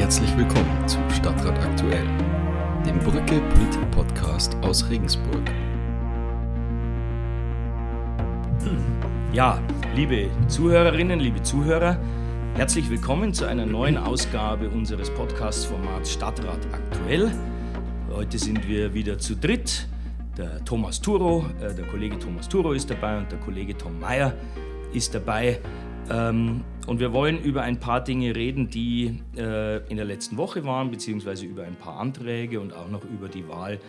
Herzlich willkommen zu Stadtrat aktuell, dem Brücke-Politik-Podcast aus Regensburg. Ja, liebe Zuhörerinnen, liebe Zuhörer, herzlich willkommen zu einer neuen Ausgabe unseres Podcast-Formats Stadtrat aktuell. Heute sind wir wieder zu dritt. Der Thomas Thuro, der Kollege Thomas Thuro ist dabei und der Kollege Tom Meyer ist dabei. Und wir wollen über ein paar Dinge reden, die in der letzten Woche waren, beziehungsweise über ein paar Anträge und auch noch über die Wahl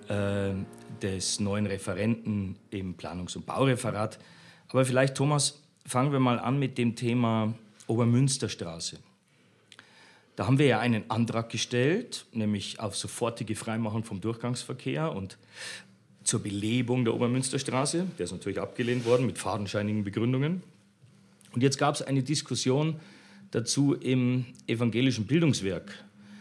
des neuen Referenten im Planungs- und Baureferat. Aber vielleicht, Thomas, fangen wir mal an mit dem Thema Obermünsterstraße. Da haben wir ja einen Antrag gestellt, nämlich auf sofortige Freimachung vom Durchgangsverkehr und zur Belebung der Obermünsterstraße. Der ist natürlich abgelehnt worden mit fadenscheinigen Begründungen. Und jetzt gab es eine Diskussion dazu im evangelischen Bildungswerk.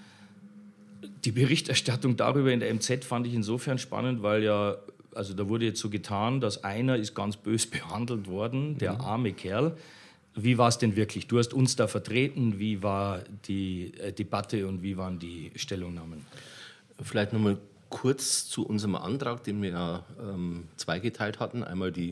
Die Berichterstattung darüber in der MZ fand ich insofern spannend, weil ja, also da wurde jetzt so getan, dass einer ist ganz bös behandelt worden, der arme Kerl. Wie war es denn wirklich? Du hast uns da vertreten. Wie war die Debatte und wie waren die Stellungnahmen? Vielleicht nochmal kurz zu unserem Antrag, den wir ja zweigeteilt hatten. Einmal die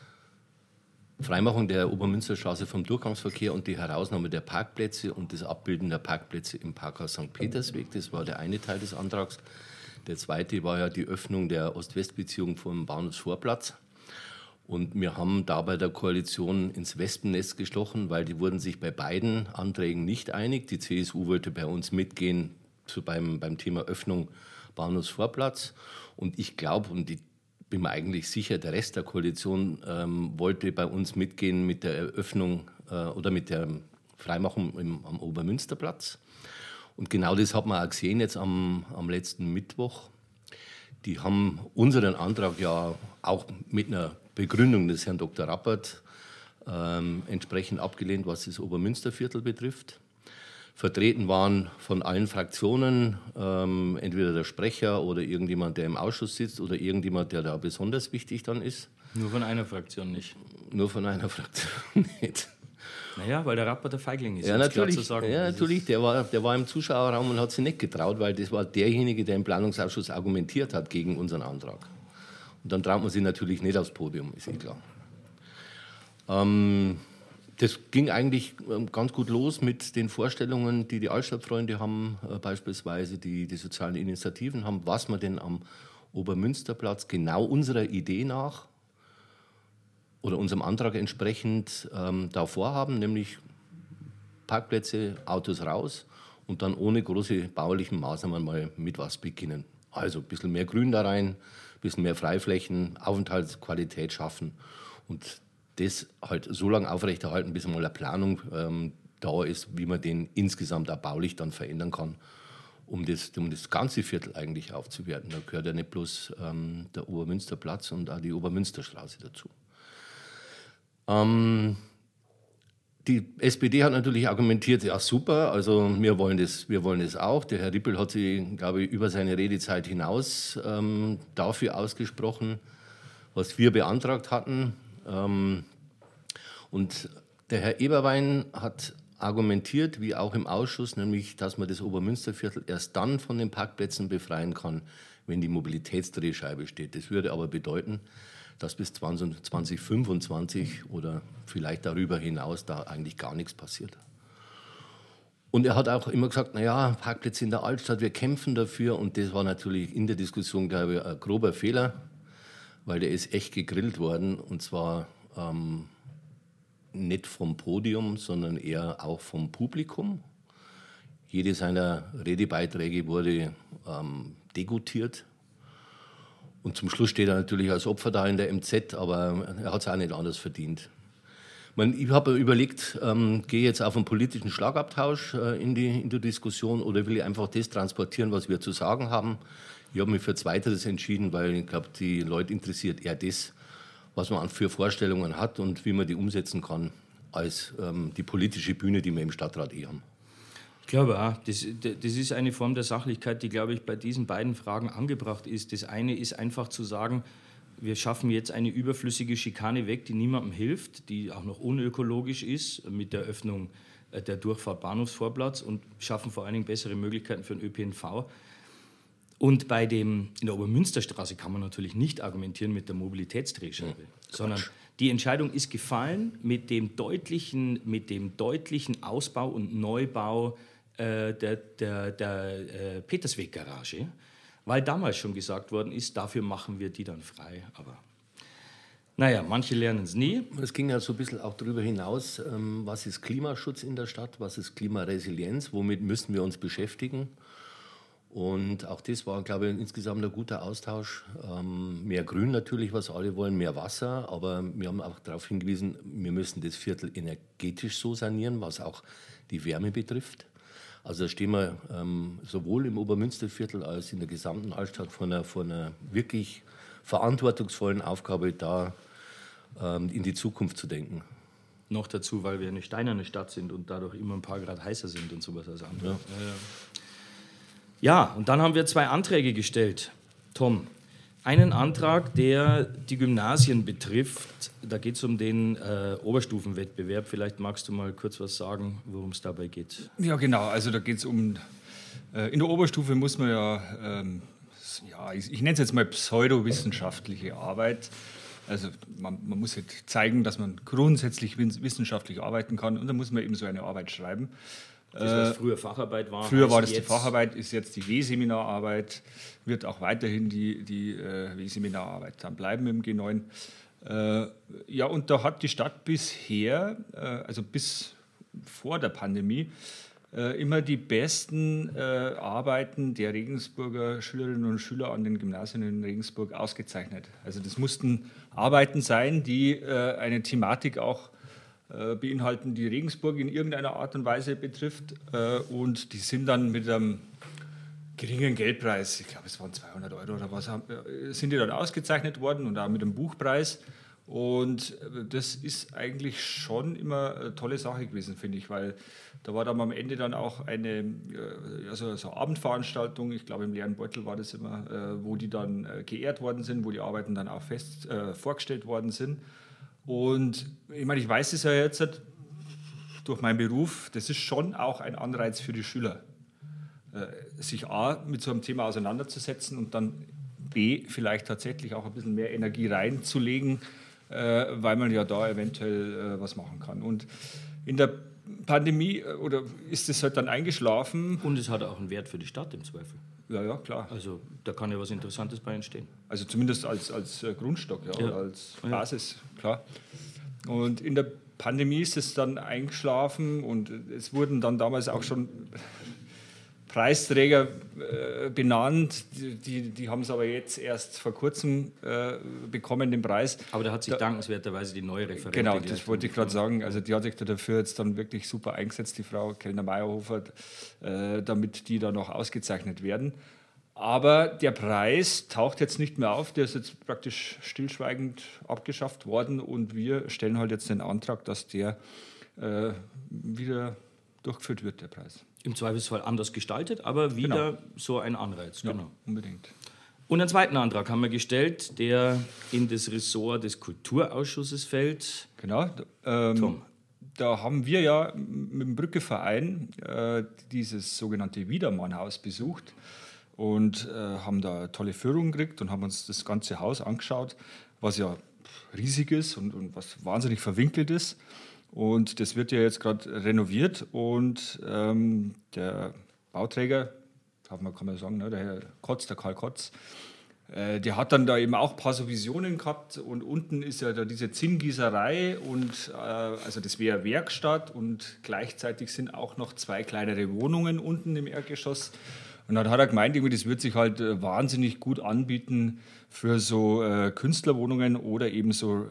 Freimachung der Obermünsterstraße vom Durchgangsverkehr und die Herausnahme der Parkplätze und das Abbilden der Parkplätze im Parkhaus St. Petersweg. Das war der eine Teil des Antrags. Der zweite war ja die Öffnung der Ost-West-Beziehung vom Bahnhofsvorplatz. Und wir haben da bei der Koalition ins Wespennest gestochen, weil die wurden sich bei beiden Anträgen nicht einig. Die CSU wollte bei uns mitgehen beim Thema Öffnung Bahnhofsvorplatz. Und ich glaube, und ich bin mir eigentlich sicher, der Rest der Koalition wollte bei uns mitgehen mit der Eröffnung oder mit der Freimachung am Obermünsterplatz. Und genau das hat man auch gesehen jetzt am letzten Mittwoch. Die haben unseren Antrag ja auch mit einer Begründung des Herrn Dr. Rappert entsprechend abgelehnt, was das Obermünsterviertel betrifft. Vertreten waren von allen Fraktionen, entweder der Sprecher oder irgendjemand, der im Ausschuss sitzt oder irgendjemand, der da besonders wichtig dann ist. Nur von einer Fraktion nicht. Nur von einer Fraktion nicht. Naja, weil der Rappert der Feigling ist. Ja, natürlich, zu sagen. ja, natürlich. Der war im Zuschauerraum und hat sich nicht getraut, weil das war derjenige, der im Planungsausschuss argumentiert hat gegen unseren Antrag. Und dann traut man sich natürlich nicht aufs Podium, ist eh klar. Das ging eigentlich ganz gut los mit den Vorstellungen, die Altstadtfreunde haben, beispielsweise die sozialen Initiativen haben, was man denn am Obermünsterplatz genau unserer Idee nach oder unserem Antrag entsprechend da vorhaben, nämlich Parkplätze, Autos raus und dann ohne große baulichen Maßnahmen mal mit was beginnen. Also ein bisschen mehr Grün da rein, ein bisschen mehr Freiflächen, Aufenthaltsqualität schaffen und das halt so lange aufrechterhalten, bis mal eine Planung da ist, wie man den insgesamt auch baulich dann verändern kann, um das ganze Viertel eigentlich aufzuwerten. Da gehört ja nicht bloß der Obermünsterplatz und auch die Obermünsterstraße dazu. Die SPD hat natürlich argumentiert, ja super, also wir wollen das auch. Der Herr Rippel hat sich, glaube ich, über seine Redezeit hinaus dafür ausgesprochen, was wir beantragt hatten. Und der Herr Eberwein hat argumentiert, wie auch im Ausschuss, nämlich, dass man das Obermünsterviertel erst dann von den Parkplätzen befreien kann, wenn die Mobilitätsdrehscheibe steht. Das würde aber bedeuten, dass bis 2025 oder vielleicht darüber hinaus da eigentlich gar nichts passiert. Und er hat auch immer gesagt, naja, Parkplätze in der Altstadt, wir kämpfen dafür. Und das war natürlich in der Diskussion, glaube ich, ein grober Fehler, weil der ist echt gegrillt worden und zwar nicht vom Podium, sondern eher auch vom Publikum. Jede seiner Redebeiträge wurde degoutiert und zum Schluss steht er natürlich als Opfer da in der MZ, aber er hat es auch nicht anders verdient. Ich habe überlegt, gehe jetzt auf einen politischen Schlagabtausch in die Diskussion oder will ich einfach das transportieren, was wir zu sagen haben. Ich habe mich für Zweiteres entschieden, weil ich glaube, die Leute interessiert eher das, was man für Vorstellungen hat und wie man die umsetzen kann, als die politische Bühne, die wir im Stadtrat haben. Ich glaube auch, das ist eine Form der Sachlichkeit, die, glaube ich, bei diesen beiden Fragen angebracht ist. Das eine ist einfach zu sagen, wir schaffen jetzt eine überflüssige Schikane weg, die niemandem hilft, die auch noch unökologisch ist mit der Öffnung der Durchfahrt Bahnhofsvorplatz und schaffen vor allen Dingen bessere Möglichkeiten für den ÖPNV. Und in der Obermünsterstraße kann man natürlich nicht argumentieren mit der Mobilitätsdrehscheibe, sondern die Entscheidung ist gefallen mit dem deutlichen Ausbau und Neubau der Petersweg-Garage, weil damals schon gesagt worden ist, dafür machen wir die dann frei. Aber naja, manche lernen es nie. Es ging ja so ein bisschen auch darüber hinaus, was ist Klimaschutz in der Stadt, was ist Klimaresilienz, womit müssen wir uns beschäftigen. Und auch das war, glaube ich, insgesamt ein guter Austausch. Mehr Grün natürlich, was alle wollen, mehr Wasser. Aber wir haben auch darauf hingewiesen, wir müssen das Viertel energetisch so sanieren, was auch die Wärme betrifft. Also da stehen wir sowohl im Obermünsterviertel als in der gesamten Altstadt vor einer wirklich verantwortungsvollen Aufgabe, da in die Zukunft zu denken. Noch dazu, weil wir eine steinerne Stadt sind und dadurch immer ein paar Grad heißer sind und sowas als andere. Ja, und dann haben wir 2 Anträge gestellt. Tom, einen Antrag, der die Gymnasien betrifft. Da geht es um den Oberstufenwettbewerb. Vielleicht magst du mal kurz was sagen, worum es dabei geht. Ja, genau. Also da geht es um, in der Oberstufe muss man ich nenne es jetzt mal pseudowissenschaftliche Arbeit. Also man muss halt zeigen, dass man grundsätzlich wissenschaftlich arbeiten kann und dann muss man eben so eine Arbeit schreiben. Das, was früher Facharbeit war. Früher war das die Facharbeit, ist jetzt die W-Seminararbeit, wird auch weiterhin die W-Seminararbeit dann bleiben im G9. Ja, und da hat die Stadt bisher, also bis vor der Pandemie, immer die besten Arbeiten der Regensburger Schülerinnen und Schüler an den Gymnasien in Regensburg ausgezeichnet. Also das mussten Arbeiten sein, die eine Thematik auch beinhalten, die Regensburg in irgendeiner Art und Weise betrifft. Und die sind dann mit einem geringen Geldpreis, ich glaube es waren 200 € oder was, sind die dann ausgezeichnet worden und auch mit einem Buchpreis. Und das ist eigentlich schon immer eine tolle Sache gewesen, finde ich, weil da war dann am Ende dann auch eine so Abendveranstaltung, ich glaube im leeren Beutel war das immer, wo die dann geehrt worden sind, wo die Arbeiten dann auch vorgestellt worden sind. Und ich meine, ich weiß es ja jetzt durch meinen Beruf, das ist schon auch ein Anreiz für die Schüler, sich A, mit so einem Thema auseinanderzusetzen und dann B, vielleicht tatsächlich auch ein bisschen mehr Energie reinzulegen, weil man ja da eventuell was machen kann. Und in der Pandemie ist es halt dann eingeschlafen. Und es hat auch einen Wert für die Stadt im Zweifel. Ja, klar. Also da kann ja was Interessantes bei entstehen. Also zumindest als Grundstock, oder als Basis, klar. Und in der Pandemie ist es dann eingeschlafen und es wurden dann damals auch schon Preisträger benannt, die haben es aber jetzt erst vor kurzem bekommen, den Preis. Aber da hat sich dankenswerterweise die neue Referentin... Genau, das wollte ich gerade sagen. Also die hat sich dafür jetzt dann wirklich super eingesetzt, die Frau Kellner-Meyerhofer, damit die dann noch ausgezeichnet werden. Aber der Preis taucht jetzt nicht mehr auf, der ist jetzt praktisch stillschweigend abgeschafft worden und wir stellen halt jetzt den Antrag, dass der wieder durchgeführt wird, der Preis. Im Zweifelsfall anders gestaltet, aber wieder so ein Anreiz. Ja, genau, unbedingt. Und einen zweiten Antrag haben wir gestellt, der in das Ressort des Kulturausschusses fällt. Genau. Tom. Da haben wir ja mit dem Brücke-Verein dieses sogenannte Wiedermannhaus besucht und haben da eine tolle Führung gekriegt und haben uns das ganze Haus angeschaut, was ja riesig ist und was wahnsinnig verwinkelt ist. Und das wird ja jetzt gerade renoviert und der Bauträger, kann man sagen, ne, der Herr Kotz, der Karl Kotz, der hat dann da eben auch ein paar so Visionen gehabt und unten ist ja da diese Zinngießerei und also das wäre Werkstatt und gleichzeitig sind auch noch 2 kleinere Wohnungen unten im Erdgeschoss. Und dann hat er gemeint, das wird sich halt wahnsinnig gut anbieten für so Künstlerwohnungen oder eben so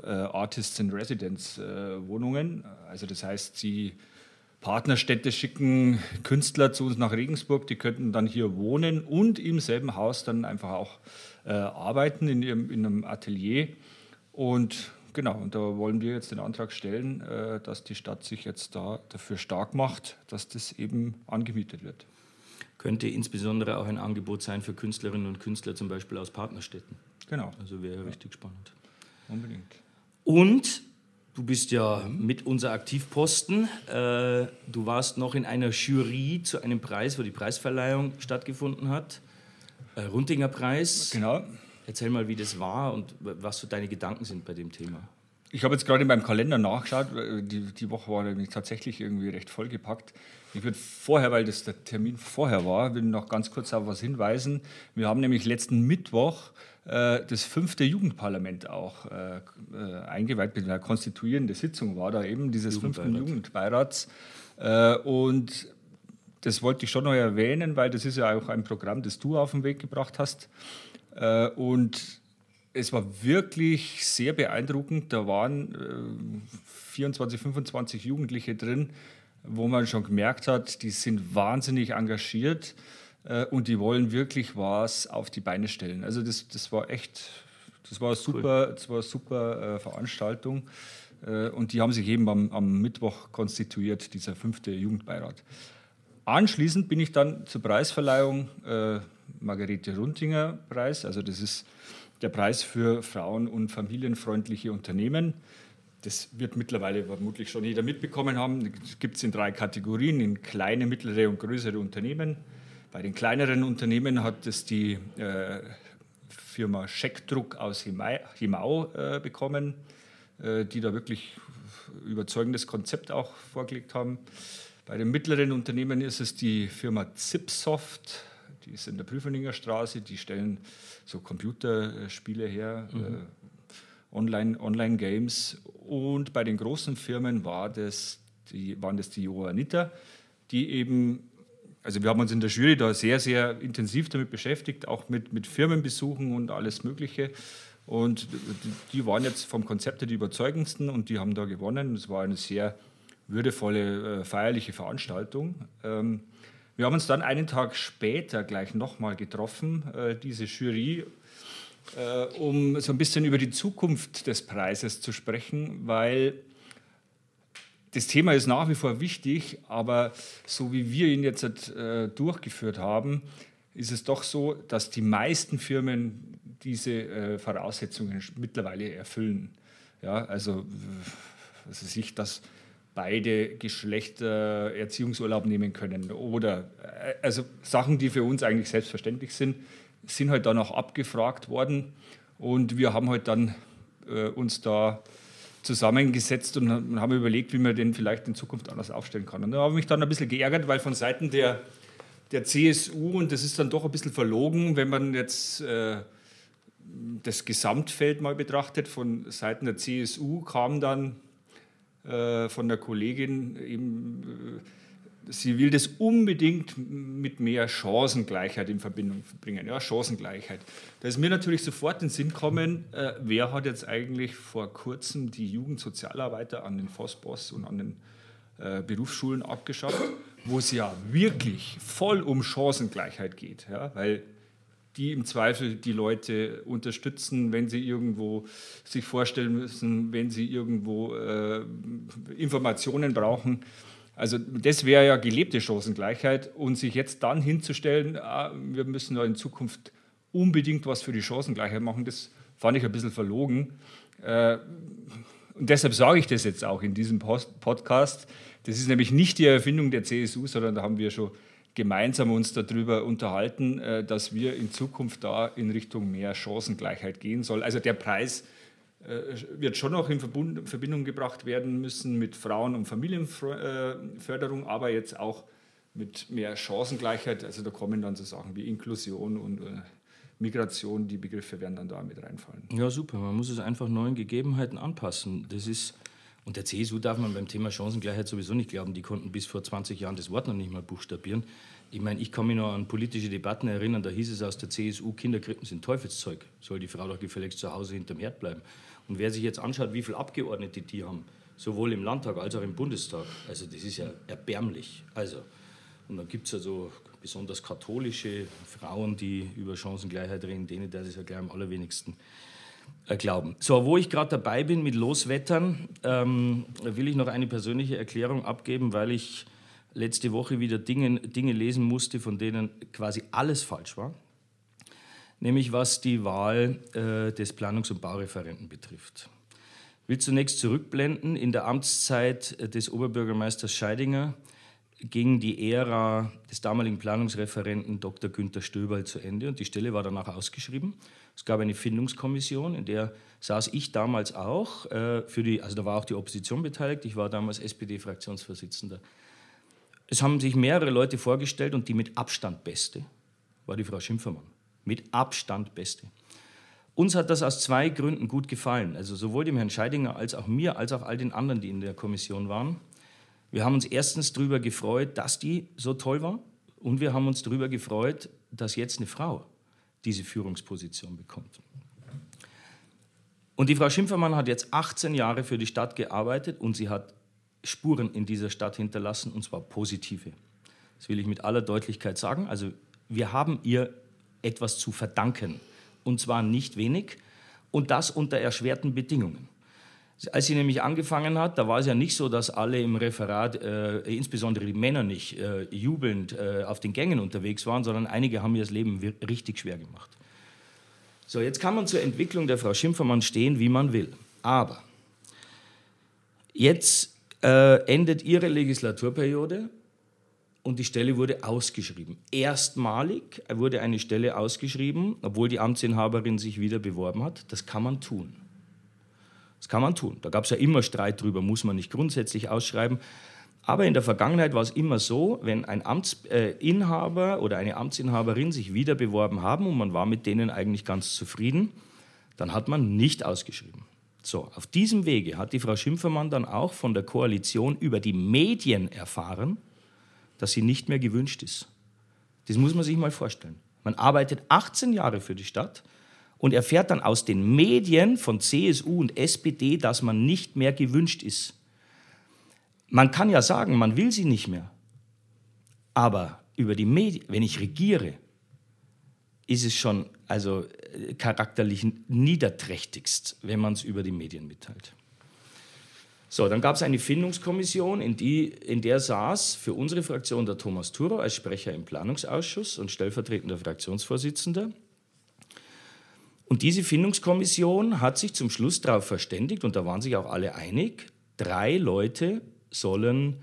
Artists-in-Residence-Wohnungen. Also das heißt, die Partnerstädte schicken Künstler zu uns nach Regensburg, die könnten dann hier wohnen und im selben Haus dann einfach auch arbeiten in einem Atelier. Und genau, und da wollen wir jetzt den Antrag stellen, dass die Stadt sich jetzt da dafür stark macht, dass das eben angemietet wird. Könnte insbesondere auch ein Angebot sein für Künstlerinnen und Künstler, zum Beispiel aus Partnerstädten. Genau. Also wäre richtig spannend. Unbedingt. Und du bist ja mit unser Aktivposten. Du warst noch in einer Jury zu einem Preis, wo die Preisverleihung stattgefunden hat. Runtinger Preis. Genau. Erzähl mal, wie das war und was so deine Gedanken sind bei dem Thema. Ich habe jetzt gerade in meinem Kalender nachgeschaut. Die Woche war nämlich tatsächlich irgendwie recht vollgepackt. Ich würde vorher, weil das der Termin vorher war, will noch ganz kurz auf was hinweisen. Wir haben nämlich letzten Mittwoch das 5. Jugendparlament auch eingeweiht, mit einer konstituierenden Sitzung war da eben, dieses 5. Jugendbeirats. Und das wollte ich schon noch erwähnen, weil das ist ja auch ein Programm, das du auf den Weg gebracht hast. Und es war wirklich sehr beeindruckend. Da waren 24, 25 Jugendliche drin, wo man schon gemerkt hat, die sind wahnsinnig engagiert und die wollen wirklich was auf die Beine stellen. Also das war echt, das war eine super Veranstaltung. Und die haben sich eben am Mittwoch konstituiert, dieser 5. Jugendbeirat. Anschließend bin ich dann zur Preisverleihung Margarete Runtinger Preis, also das ist der Preis für frauen- und familienfreundliche Unternehmen. Das wird mittlerweile vermutlich schon jeder mitbekommen haben. Das gibt es in 3 Kategorien, in kleine, mittlere und größere Unternehmen. Bei den kleineren Unternehmen hat es die Firma Scheckdruck aus Himau bekommen, die da wirklich überzeugendes Konzept auch vorgelegt haben. Bei den mittleren Unternehmen ist es die Firma Zipsoft, die ist in der Prüferninger Straße, die stellen so Computerspiele her, Online-Games. Und bei den großen Firmen waren das die Johanniter, die eben, also wir haben uns in der Jury da sehr, sehr intensiv damit beschäftigt, auch mit Firmenbesuchen und alles Mögliche. Und die waren jetzt vom Konzept her die überzeugendsten und die haben da gewonnen. Es war eine sehr würdevolle, feierliche Veranstaltung. Wir haben uns dann einen Tag später gleich nochmal getroffen, diese Jury, um so ein bisschen über die Zukunft des Preises zu sprechen, weil das Thema ist nach wie vor wichtig, aber so wie wir ihn jetzt durchgeführt haben, ist es doch so, dass die meisten Firmen diese Voraussetzungen mittlerweile erfüllen. Ja, also dass beide Geschlechter Erziehungsurlaub nehmen können oder also Sachen, die für uns eigentlich selbstverständlich sind halt dann auch abgefragt worden und wir haben halt dann uns da zusammengesetzt und haben überlegt, wie man den vielleicht in Zukunft anders aufstellen kann. Und da habe ich mich dann ein bisschen geärgert, weil von Seiten der CSU, und das ist dann doch ein bisschen verlogen, wenn man jetzt das Gesamtfeld mal betrachtet, von Seiten der CSU kam dann von der Kollegin eben, sie will das unbedingt mit mehr Chancengleichheit in Verbindung bringen. Ja, Chancengleichheit. Da ist mir natürlich sofort in den Sinn gekommen, wer hat jetzt eigentlich vor kurzem die Jugendsozialarbeiter an den FOSBOS und an den Berufsschulen abgeschafft, wo es ja wirklich voll um Chancengleichheit geht. Ja, weil die im Zweifel die Leute unterstützen, wenn sie irgendwo sich vorstellen müssen, wenn sie irgendwo Informationen brauchen. Also das wäre ja gelebte Chancengleichheit und sich jetzt dann hinzustellen, wir müssen da in Zukunft unbedingt was für die Chancengleichheit machen, das fand ich ein bisschen verlogen. Und deshalb sage ich das jetzt auch in diesem Podcast. Das ist nämlich nicht die Erfindung der CSU, sondern da haben wir schon gemeinsam uns darüber unterhalten, dass wir in Zukunft da in Richtung mehr Chancengleichheit gehen soll. Also der Preis wird schon noch in Verbindung gebracht werden müssen mit Frauen- und Familienförderung, aber jetzt auch mit mehr Chancengleichheit. Also da kommen dann so Sachen wie Inklusion und Migration, die Begriffe werden dann da mit reinfallen. Ja, super. Man muss es einfach neuen Gegebenheiten anpassen. Das ist, und der CSU darf man beim Thema Chancengleichheit sowieso nicht glauben. Die konnten bis vor 20 Jahren das Wort noch nicht mal buchstabieren. Ich meine, ich kann mich noch an politische Debatten erinnern, da hieß es aus der CSU, Kinderkrippen sind Teufelszeug. Soll die Frau doch gefälligst zu Hause hinterm Herd bleiben. Und wer sich jetzt anschaut, wie viele Abgeordnete die haben, sowohl im Landtag als auch im Bundestag, also das ist ja erbärmlich. Also, und dann gibt es ja so besonders katholische Frauen, die über Chancengleichheit reden, denen das ist ja gleich am allerwenigsten glauben. So, wo ich gerade dabei bin mit Loswettern, will ich noch eine persönliche Erklärung abgeben, weil ich letzte Woche wieder Dinge lesen musste, von denen quasi alles falsch war. nämlich was die Wahl des Planungs- und Baureferenten betrifft. Ich will zunächst zurückblenden. In der Amtszeit des Oberbürgermeisters Scheidinger ging die Ära des damaligen Planungsreferenten Dr. Günther Stöberl zu Ende und die Stelle war danach ausgeschrieben. Es gab eine Findungskommission, in der saß ich damals auch, also da war auch die Opposition beteiligt, ich war damals SPD-Fraktionsvorsitzender. Es haben sich mehrere Leute vorgestellt und die mit Abstand beste war die Frau Schimpfermann. Mit Abstand beste. Uns hat das aus 2 Gründen gut gefallen, also sowohl dem Herrn Scheidinger als auch mir, als auch all den anderen, die in der Kommission waren. Wir haben uns erstens darüber gefreut, dass die so toll war und wir haben uns darüber gefreut, dass jetzt eine Frau diese Führungsposition bekommt. Und die Frau Schimpfermann hat jetzt 18 Jahre für die Stadt gearbeitet und sie hat Spuren in dieser Stadt hinterlassen, und zwar positive. Das will ich mit aller Deutlichkeit sagen. Also wir haben ihr etwas zu verdanken, und zwar nicht wenig, und das unter erschwerten Bedingungen. Als sie nämlich angefangen hat, da war es ja nicht so, dass alle im Referat, insbesondere die Männer nicht, jubelnd auf den Gängen unterwegs waren, sondern einige haben ihr das Leben richtig schwer gemacht. So, jetzt kann man zur Entwicklung der Frau Schimpfermann stehen, wie man will. Aber jetzt endet ihre Legislaturperiode und die Stelle wurde ausgeschrieben. Erstmalig wurde eine Stelle ausgeschrieben, obwohl die Amtsinhaberin sich wieder beworben hat. Das kann man tun. Das kann man tun. Da gab es ja immer Streit drüber, muss man nicht grundsätzlich ausschreiben. Aber in der Vergangenheit war es immer so, wenn ein Amtsinhaber oder eine Amtsinhaberin sich wieder beworben haben und man war mit denen eigentlich ganz zufrieden, dann hat man nicht ausgeschrieben. So, auf diesem Wege hat die Frau Schimpfermann dann auch von der Koalition über die Medien erfahren, dass sie nicht mehr gewünscht ist. Das muss man sich mal vorstellen. Man arbeitet 18 Jahre für die Stadt und erfährt dann aus den Medien von CSU und SPD, dass man nicht mehr gewünscht ist. Man kann ja sagen, man will sie nicht mehr. Aber über die Medien, wenn ich regiere, ist es schon charakterlich niederträchtigst, wenn man es über die Medien mitteilt. So, dann gab es eine Findungskommission, in der saß für unsere Fraktion der Thomas Thurow als Sprecher im Planungsausschuss und stellvertretender Fraktionsvorsitzender. Und diese Findungskommission hat sich zum Schluss darauf verständigt, und da waren sich auch alle einig, 3 Leute sollen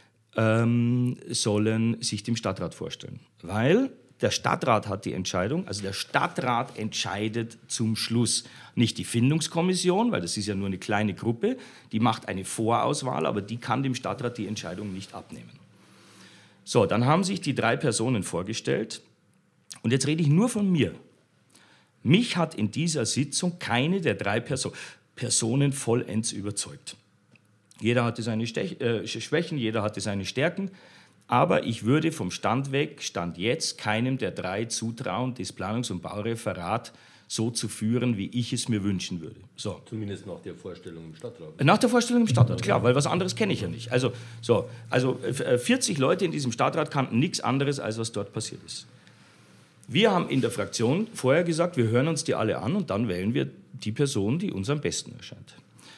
sich dem Stadtrat vorstellen. Weil der Stadtrat hat die Entscheidung, also der Stadtrat entscheidet zum Schluss. Nicht die Findungskommission, weil das ist ja nur eine kleine Gruppe, die macht eine Vorauswahl, aber die kann dem Stadtrat die Entscheidung nicht abnehmen. So, dann haben sich die 3 Personen vorgestellt und jetzt rede ich nur von mir. Mich hat in dieser Sitzung keine der 3 Personen vollends überzeugt. Jeder hatte seine Schwächen, jeder hatte seine Stärken, aber ich würde vom Stand weg, Stand jetzt, keinem der 3 zutrauen, das Planungs- und Baureferat so zu führen, wie ich es mir wünschen würde. So. Zumindest nach der Vorstellung im Stadtrat. Nach der Vorstellung im Stadtrat, klar, weil was anderes kenne ich ja nicht. Also 40 Leute in diesem Stadtrat kannten nichts anderes, als was dort passiert ist. Wir haben in der Fraktion vorher gesagt, wir hören uns die alle an und dann wählen wir die Person, die uns am besten erscheint.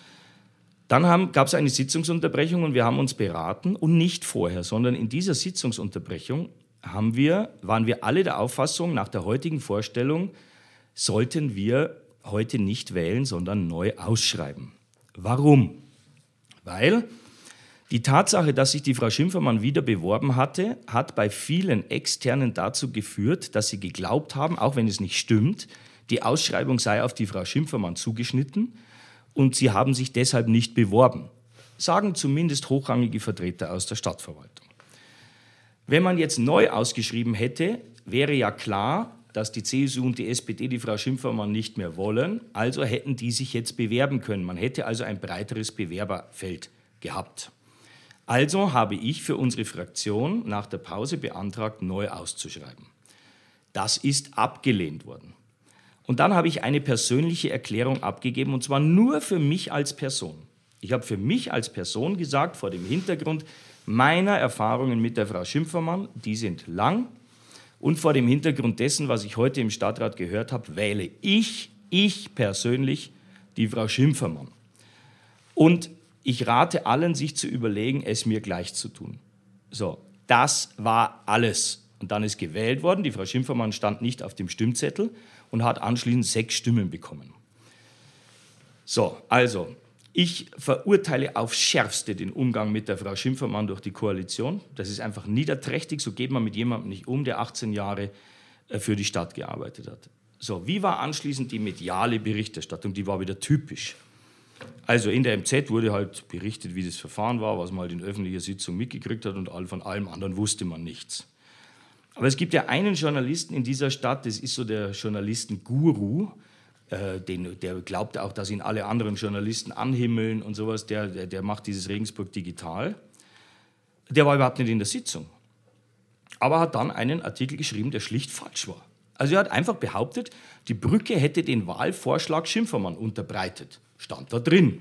Dann gab es eine Sitzungsunterbrechung und wir haben uns beraten und nicht vorher, sondern in dieser Sitzungsunterbrechung waren wir alle der Auffassung, nach der heutigen Vorstellung sollten wir heute nicht wählen, sondern neu ausschreiben. Warum? Weil die Tatsache, dass sich die Frau Schimpfermann wieder beworben hatte, hat bei vielen Externen dazu geführt, dass sie geglaubt haben, auch wenn es nicht stimmt, die Ausschreibung sei auf die Frau Schimpfermann zugeschnitten und sie haben sich deshalb nicht beworben. Sagen zumindest hochrangige Vertreter aus der Stadtverwaltung. Wenn man jetzt neu ausgeschrieben hätte, wäre ja klar, dass die CSU und die SPD die Frau Schimpfermann nicht mehr wollen, also hätten die sich jetzt bewerben können. Man hätte also ein breiteres Bewerberfeld gehabt. Also habe ich für unsere Fraktion nach der Pause beantragt, neu auszuschreiben. Das ist abgelehnt worden. Und dann habe ich eine persönliche Erklärung abgegeben, und zwar nur für mich als Person. Ich habe für mich als Person gesagt, vor dem Hintergrund meiner Erfahrungen mit der Frau Schimpfermann, die sind lang, und vor dem Hintergrund dessen, was ich heute im Stadtrat gehört habe, wähle ich persönlich die Frau Schimpfermann. Und ich rate allen, sich zu überlegen, es mir gleich zu tun. So, das war alles. Und dann ist gewählt worden, die Frau Schimpfermann stand nicht auf dem Stimmzettel und hat anschließend 6 Stimmen bekommen. So, also, ich verurteile aufs Schärfste den Umgang mit der Frau Schimpfermann durch die Koalition. Das ist einfach niederträchtig, so geht man mit jemandem nicht um, der 18 Jahre für die Stadt gearbeitet hat. So, wie war anschließend die mediale Berichterstattung? Die war wieder typisch. Also in der MZ wurde halt berichtet, wie das Verfahren war, was man halt in öffentlicher Sitzung mitgekriegt hat und von allem anderen wusste man nichts. Aber es gibt ja einen Journalisten in dieser Stadt, das ist so der Journalisten-Guru, der glaubt auch, dass ihn alle anderen Journalisten anhimmeln und sowas, der macht dieses Regensburg Digital. Der war überhaupt nicht in der Sitzung, aber hat dann einen Artikel geschrieben, der schlicht falsch war. Also er hat einfach behauptet, die Brücke hätte den Wahlvorschlag Schimpfermann unterbreitet. Stand da drin.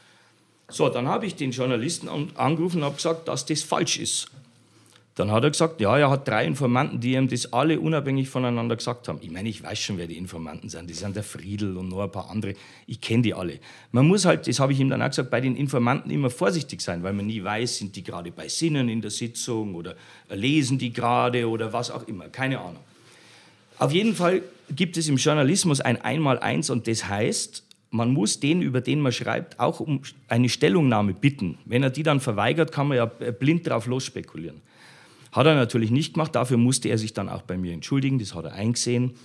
So, dann habe ich den Journalisten angerufen und habe gesagt, dass das falsch ist. Dann hat er gesagt, ja, er hat 3 Informanten, die ihm das alle unabhängig voneinander gesagt haben. Ich meine, ich weiß schon, wer die Informanten sind. Die sind der Friedl und noch ein paar andere. Ich kenne die alle. Man muss halt, das habe ich ihm dann auch gesagt, bei den Informanten immer vorsichtig sein, weil man nie weiß, sind die gerade bei Sinnen in der Sitzung oder lesen die gerade oder was auch immer. Keine Ahnung. Auf jeden Fall gibt es im Journalismus ein Einmaleins und das heißt, man muss den, über den man schreibt, auch um eine Stellungnahme bitten. Wenn er die dann verweigert, kann man ja blind drauf losspekulieren. Hat er natürlich nicht gemacht, dafür musste er sich dann auch bei mir entschuldigen, das hat er eingesehen.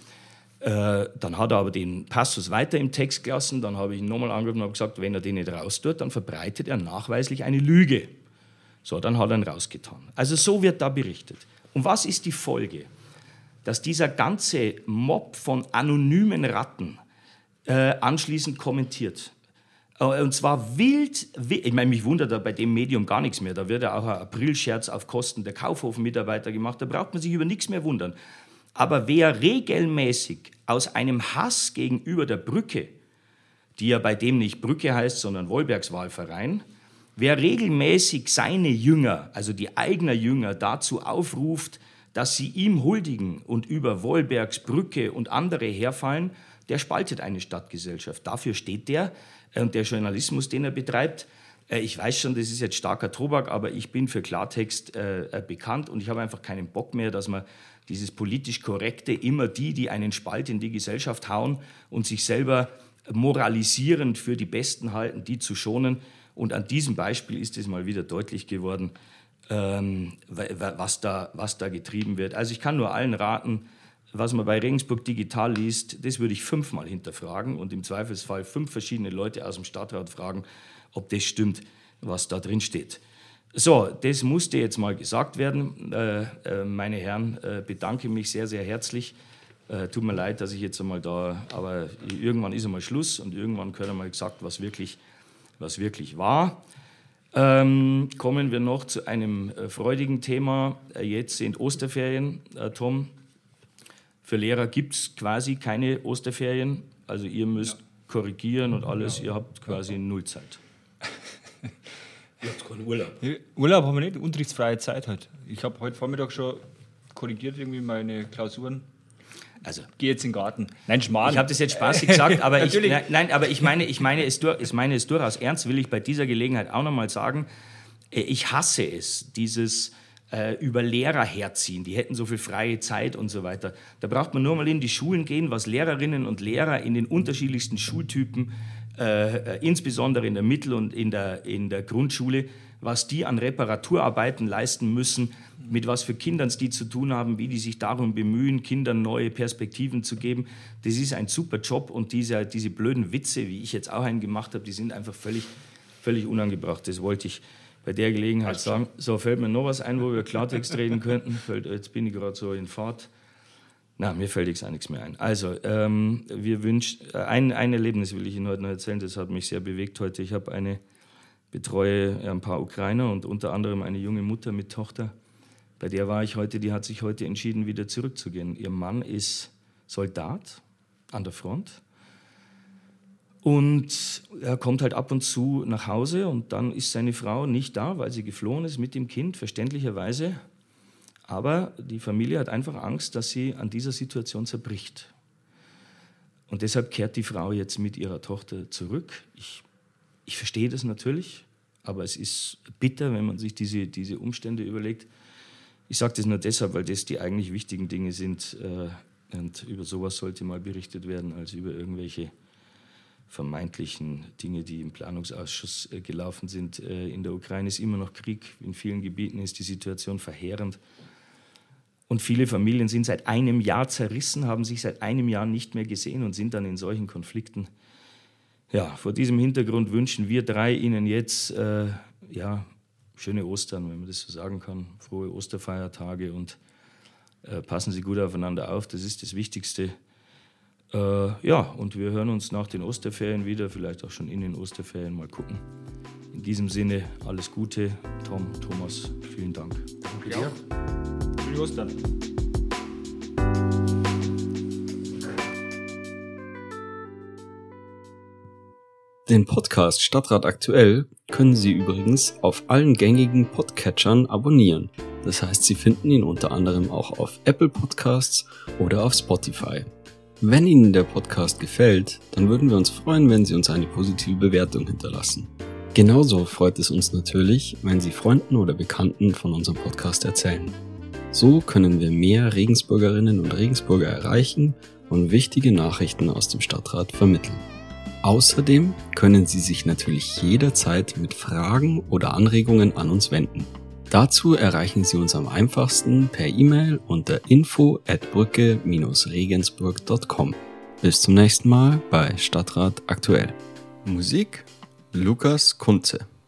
Dann hat er aber den Passus weiter im Text gelassen, dann habe ich ihn nochmal angerufen und habe gesagt, wenn er den nicht raustut, dann verbreitet er nachweislich eine Lüge. So, dann hat er ihn rausgetan. Also so wird da berichtet. Und was ist die Folge? Dass dieser ganze Mob von anonymen Ratten anschließend kommentiert. Und zwar wild, ich meine, mich wundert da bei dem Medium gar nichts mehr. Da wird ja auch ein Aprilscherz auf Kosten der Kaufhof-Mitarbeiter gemacht. Da braucht man sich über nichts mehr wundern. Aber wer regelmäßig aus einem Hass gegenüber der Brücke, die ja bei dem nicht Brücke heißt, sondern Wollbergswahlverein, wer regelmäßig seine Jünger, also die eigenen Jünger, dazu aufruft, dass sie ihm huldigen und über Wollbergs Brücke und andere herfallen, der spaltet eine Stadtgesellschaft. Dafür steht der. Und der Journalismus, den er betreibt, ich weiß schon, das ist jetzt starker Tobak, aber ich bin für Klartext bekannt und ich habe einfach keinen Bock mehr, dass man dieses politisch Korrekte immer die einen Spalt in die Gesellschaft hauen und sich selber moralisierend für die Besten halten, die zu schonen. Und an diesem Beispiel ist es mal wieder deutlich geworden, was da getrieben wird. Also ich kann nur allen raten, was man bei Regensburg Digital liest, das würde ich 5-mal hinterfragen und im Zweifelsfall 5 verschiedene Leute aus dem Stadtrat fragen, ob das stimmt, was da drin steht. So, das musste jetzt mal gesagt werden. Meine Herren, bedanke mich sehr, sehr herzlich. Tut mir leid, dass ich jetzt einmal da, aber irgendwann ist einmal Schluss und irgendwann gehört einmal gesagt, was wirklich war. Kommen wir noch zu einem freudigen Thema. Jetzt sind Osterferien, Tom. Für Lehrer gibt es quasi keine Osterferien, also ihr müsst korrigieren und alles, ihr habt quasi Nullzeit. Ihr habt keinen Urlaub. Urlaub haben wir nicht, unterrichtsfreie Zeit halt. Ich habe heute Vormittag schon korrigiert irgendwie meine Klausuren. Also, gehe jetzt in den Garten. Nein, Schmarrn. Ich habe das jetzt spaßig gesagt, aber ich meine es durchaus ernst, will ich bei dieser Gelegenheit auch nochmal sagen. Ich hasse es, dieses über Lehrer herziehen, die hätten so viel freie Zeit und so weiter. Da braucht man nur mal in die Schulen gehen, was Lehrerinnen und Lehrer in den unterschiedlichsten Schultypen, insbesondere in der Mittel- und in der Grundschule, was die an Reparaturarbeiten leisten müssen, mit was für Kindern die zu tun haben, wie die sich darum bemühen, Kindern neue Perspektiven zu geben. Das ist ein super Job und diese blöden Witze, wie ich jetzt auch einen gemacht habe, die sind einfach völlig unangebracht. Das wollte ich bei der Gelegenheit sagen. So, fällt mir noch was ein, wo wir Klartext reden könnten? Jetzt bin ich gerade so in Fahrt. Na, mir fällt jetzt auch nichts mehr ein. Also, wir wünschen, ein Erlebnis will ich Ihnen heute noch erzählen, das hat mich sehr bewegt heute. Ich betreue ein paar Ukrainer und unter anderem eine junge Mutter mit Tochter. Bei der war ich heute, die hat sich heute entschieden, wieder zurückzugehen. Ihr Mann ist Soldat an der Front. Und er kommt halt ab und zu nach Hause und dann ist seine Frau nicht da, weil sie geflohen ist mit dem Kind, verständlicherweise. Aber die Familie hat einfach Angst, dass sie an dieser Situation zerbricht. Und deshalb kehrt die Frau jetzt mit ihrer Tochter zurück. Ich verstehe das natürlich, aber es ist bitter, wenn man sich diese Umstände überlegt. Ich sage das nur deshalb, weil das die eigentlich wichtigen Dinge sind und über sowas sollte mal berichtet werden, als über irgendwelche vermeintlichen Dinge, die im Planungsausschuss gelaufen sind. In der Ukraine ist immer noch Krieg, in vielen Gebieten ist die Situation verheerend. Und viele Familien sind seit einem Jahr zerrissen, haben sich seit einem Jahr nicht mehr gesehen und sind dann in solchen Konflikten. Ja, vor diesem Hintergrund wünschen wir drei Ihnen jetzt schöne Ostern, wenn man das so sagen kann, frohe Osterfeiertage und passen Sie gut aufeinander auf, das ist das Wichtigste. Und wir hören uns nach den Osterferien wieder, vielleicht auch schon in den Osterferien, mal gucken. In diesem Sinne, alles Gute. Tom, Thomas, vielen Dank. Danke dir. Schöne Ostern. Den Podcast Stadtrat aktuell können Sie übrigens auf allen gängigen Podcatchern abonnieren. Das heißt, Sie finden ihn unter anderem auch auf Apple Podcasts oder auf Spotify. Wenn Ihnen der Podcast gefällt, dann würden wir uns freuen, wenn Sie uns eine positive Bewertung hinterlassen. Genauso freut es uns natürlich, wenn Sie Freunden oder Bekannten von unserem Podcast erzählen. So können wir mehr Regensburgerinnen und Regensburger erreichen und wichtige Nachrichten aus dem Stadtrat vermitteln. Außerdem können Sie sich natürlich jederzeit mit Fragen oder Anregungen an uns wenden. Dazu erreichen Sie uns am einfachsten per E-Mail unter info@brücke-regensburg.com. Bis zum nächsten Mal bei Stadtrat aktuell. Musik Lukas Kunze.